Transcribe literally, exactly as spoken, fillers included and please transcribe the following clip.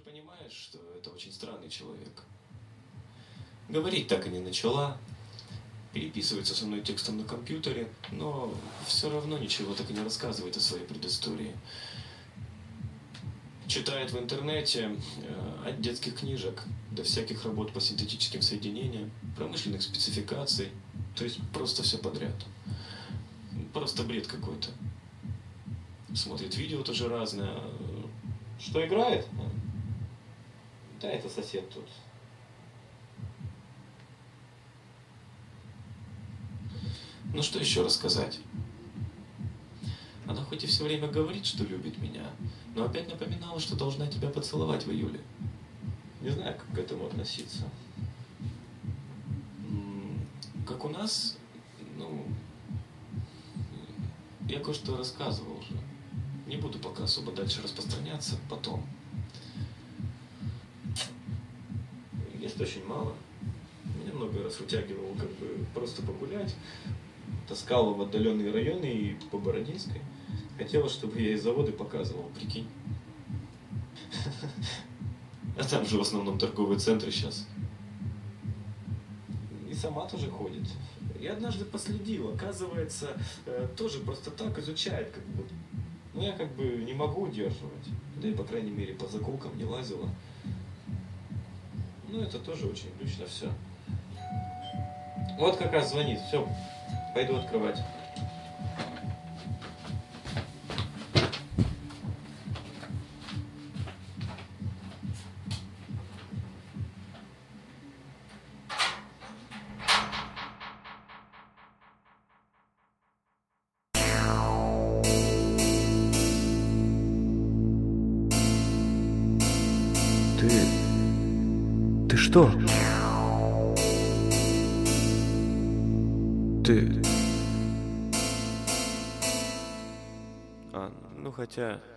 понимаешь, что это очень странный человек. Говорить так и не начала, переписывается со мной текстом на компьютере, но все равно ничего так и не рассказывает о своей предыстории. Читает в интернете э, от детских книжек до всяких работ по синтетическим соединениям, промышленных спецификаций, то есть просто все подряд. Просто бред какой-то. Смотрит видео тоже разное. Что играет? Да, это сосед тут. Ну что еще рассказать? Она хоть и все время говорит, что любит меня, но опять напоминала, что должна тебя поцеловать в июле. Не знаю, как к этому относиться. Как у нас, ну, я кое-что рассказывал уже. Не буду пока особо дальше распространяться, потом. Есть очень мало. Меня много раз вытягивал как бы просто погулять. Таскала в отдаленные районы и по Бородинской. Хотела, чтобы я из завода показывал, прикинь. А там же в основном торговые центры сейчас. И сама тоже ходит. Я однажды последил, оказывается, тоже просто так изучает, как бы. Но я как бы не могу удерживать. Да и, по крайней мере, по закулкам не лазила. Ну, это тоже очень глючно все. Вот как раз звонит. Все, пойду открывать. Ты... Ты что? Ты... А, ну хотя...